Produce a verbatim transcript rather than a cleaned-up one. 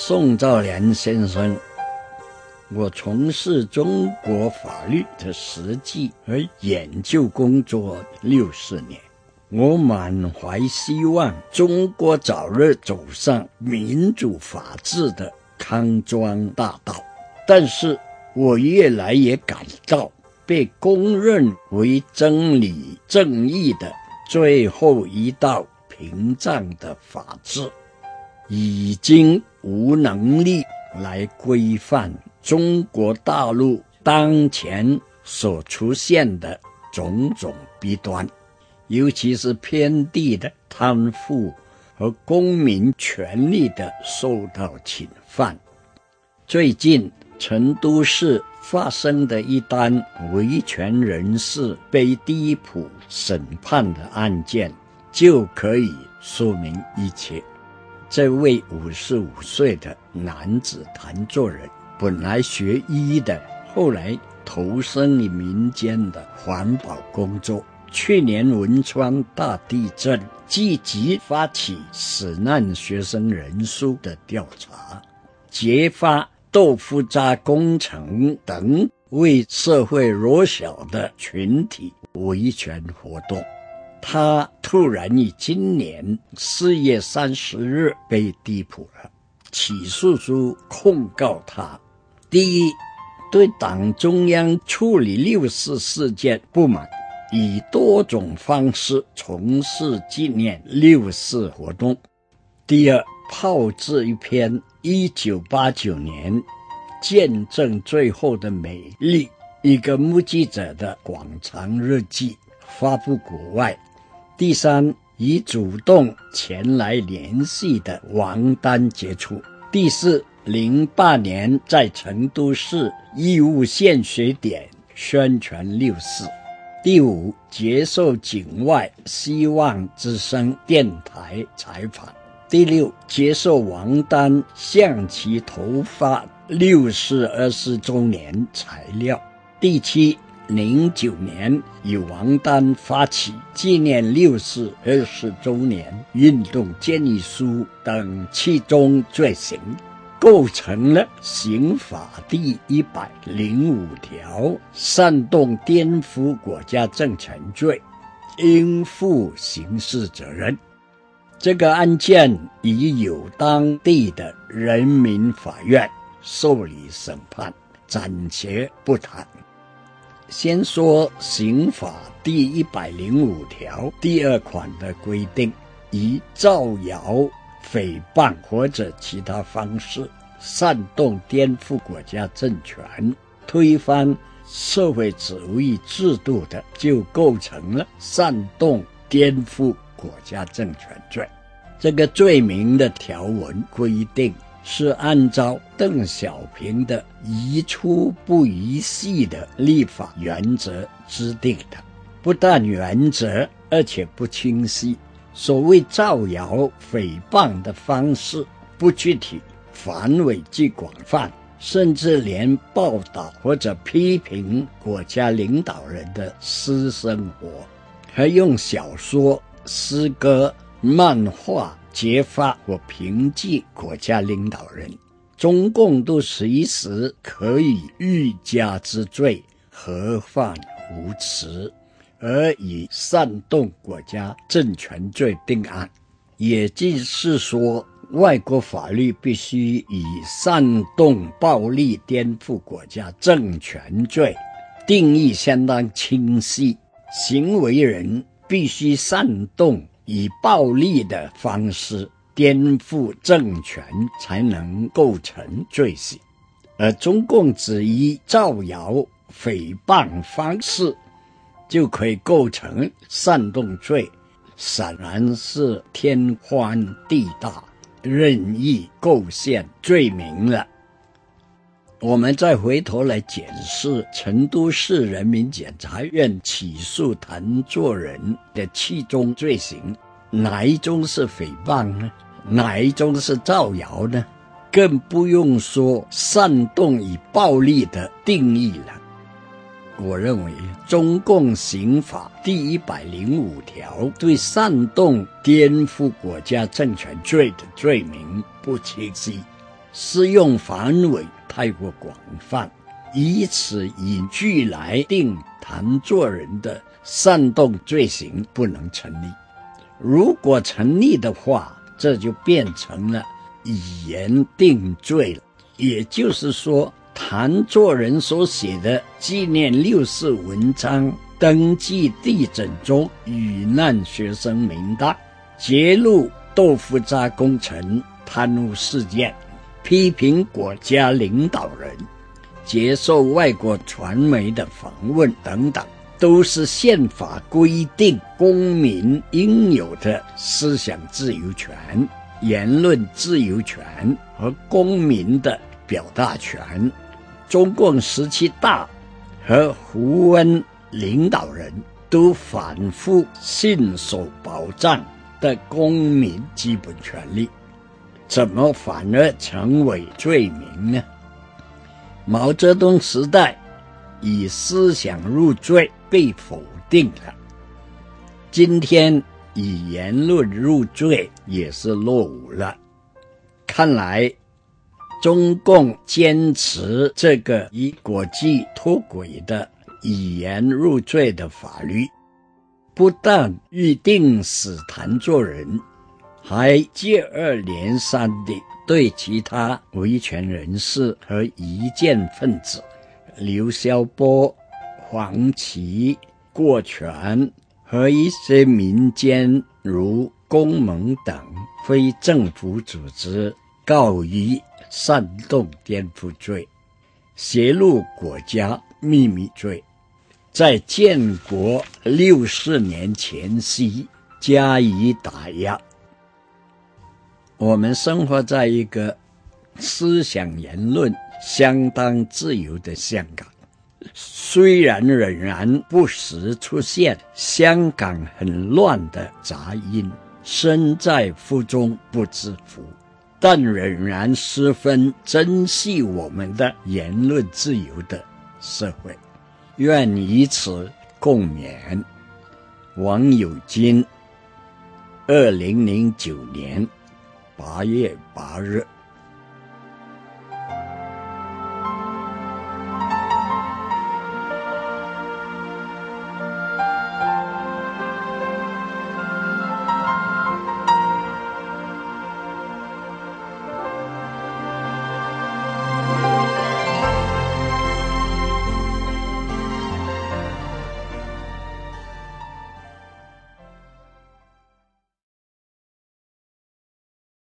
宋兆良先生，我从事中国法律的实际和研究工作六十年，我满怀希望中国早日走上民主法治的康庄大道，但是我越来越感到被公认为真理正义的最后一道屏障的法治已经无能力来规范中国大陆当前所出现的种种弊端，尤其是偏地的贪腐和公民权利的受到侵犯。最近成都市发生的一单维权人士被逮捕审判的案件就可以说明一切。这位五十五岁的男子谭作人本来学医的，后来投身于民间的环保工作。去年汶川大地震，积极发起死难学生人数的调查，揭发豆腐渣工程等为社会弱小的群体维权活动。他突然于今年四月三十日被逮捕了。起诉书控告他：第一，对党中央处理六四事件不满，以多种方式从事纪念六四活动；第二，炮制一篇一九八九年见证最后的美丽，一个目击者的广场日记发布国外；第三，以主动前来联系的王丹接触；第四，零八年在成都市义乌县学点宣传六四；第五，接受境外希望之声电台采访；第六，接受王丹向其投发六四二十周年材料；第七，零九年与王丹发起纪念六四二十周年运动建议书等七宗罪行，构成了刑法第一百零五条煽动颠覆国家政权罪，应负刑事责任。这个案件已由当地的人民法院受理审判，暂且不谈。先说刑法第一百零五条第二款的规定，以造谣、诽谤或者其他方式煽动颠覆国家政权、推翻社会主义制度的，就构成了煽动颠覆国家政权罪。这个罪名的条文规定是按照邓小平的宜出不宜细的立法原则制定的，不但原则，而且不清晰。所谓造谣、诽谤的方式不具体，范围既广泛，甚至连报道或者批评国家领导人的私生活，还用小说、诗歌、漫画揭发或评击国家领导人，中共都随时可以欲加之罪，何患无辞，而以煽动国家政权罪定案。也就是说，外国法律必须以煽动暴力颠覆国家政权罪定义相当清晰，行为人必须煽动以暴力的方式颠覆政权才能构成罪行，而中共只以造谣、诽谤方式就可以构成煽动罪，显然是天宽地大，任意构陷罪名了。我们再回头来检视成都市人民检察院起诉谭作人的七宗罪行，哪一宗是诽谤呢？哪一宗是造谣呢？更不用说煽动以暴力的定义了。我认为中共刑法第一百零五条对煽动颠覆国家政权罪的罪名不清晰， 适用范围太过广泛，以此以据来定弹作人的煽动罪行不能成立。如果成立的话，这就变成了以言定罪了。也就是说，弹作人所写的纪念六四文章登记地震中遇难学生名单，揭露豆腐渣工程贪污事件，批评国家领导人，接受外国传媒的访问等等，都是宪法规定公民应有的思想自由权、言论自由权和公民的表达权。中共十七大和胡温领导人都反复信守保障的公民基本权利，怎么反而成为罪名呢？毛泽东时代以思想入罪被否定了，今天以言论入罪也是落伍了。看来中共坚持这个与国际脱轨的以言入罪的法律，不但预定死弹作人，还接二连三地对其他维权人士和异见分子刘晓波、黄琦、郭全和一些民间如公盟等非政府组织告于煽动颠覆罪、泄露国家秘密罪，在建国六四年前夕加以打压。我们生活在一个思想言论相当自由的香港，虽然仍然不时出现香港很乱的杂音，身在福中不知福，但仍然十分珍惜我们的言论自由的社会。愿以此共勉。王友金，二零零九年八月八日。